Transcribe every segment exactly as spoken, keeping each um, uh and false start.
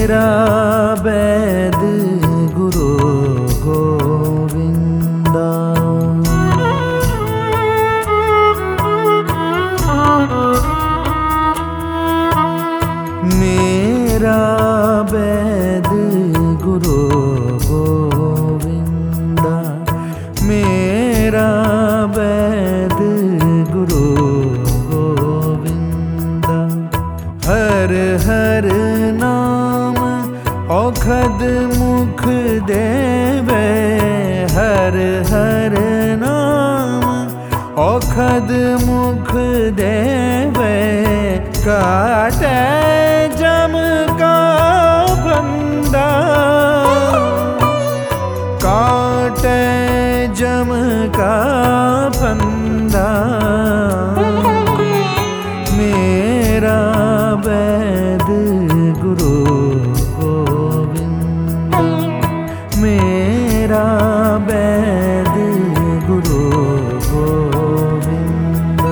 मेरा वैद गुरु गोविंदा। मेरा वैद गुरु गोविंदा। मेरा वैद गुरु गोविंदा। हर हर नाम औखद मुख देवे। हर हर नाम औखद मुख देवे। काटे जम का बंदा। काटे जम का बंदा। मेरा वैद गुरु गोविंदा। मेरा वैद गुरु गोविंदा।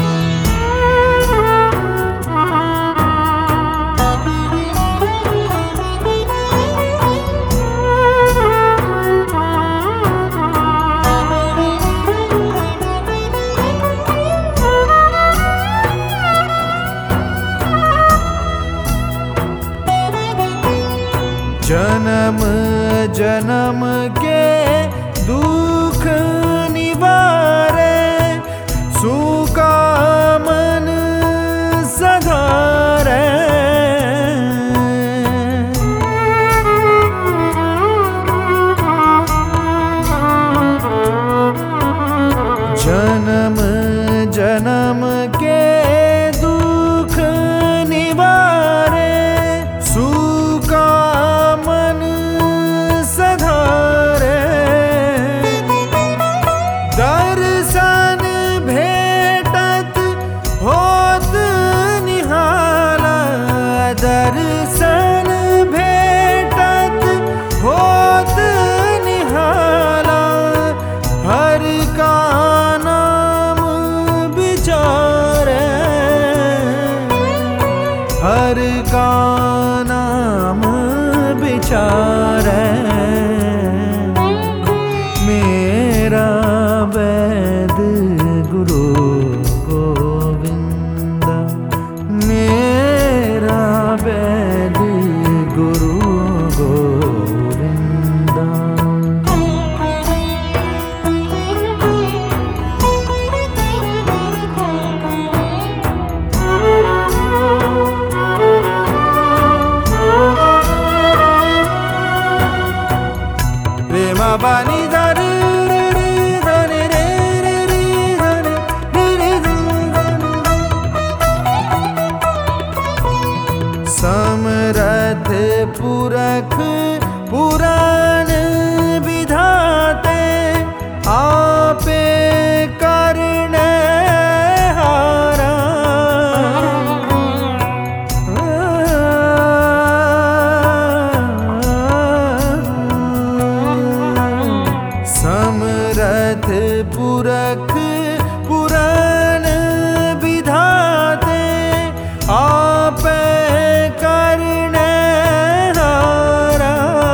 जन्म जन्म के दुख निवारे। सूखा मन सधारे। जन्म जन्म के दुख निवारे। सूखा मन सधारे। दर्शन भेटत होत निहाला। दर्शन भेटत होत निहाला। हर का नाम विचारे। हर का नाम विचारे। मेरा वैद गुरु गोविंदा। मेरा वैद गुरु गोविंदा। रेमा बानी दर समरथ पुरख पुराण विधाते। आपे करने हारा। समरथ पुरख पुराण विधाते। आपे करने हारा।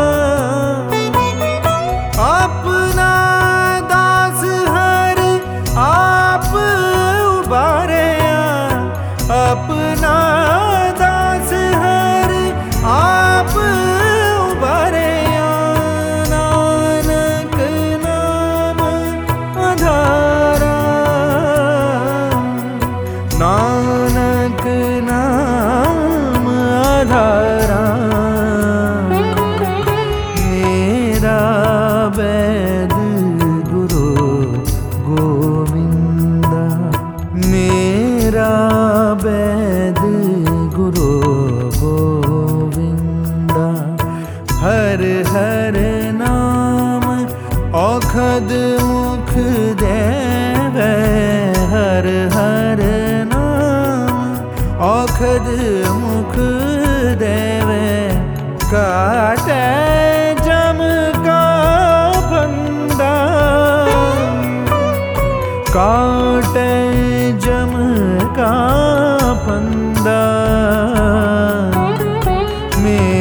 अपना दास हर आप उबारे। अपना दास हर आप उबारे। नानक नाम आधारा। नानक नाम आधारा। मेरा वैद गुरु गोविंदा। मेरा वैद गुरु गोविंदा। हर हर नाम औखद मुख देवे। हर हर नाम औखद मुख देवे। काटे जम का बंदा। काटे जम का फंदा। में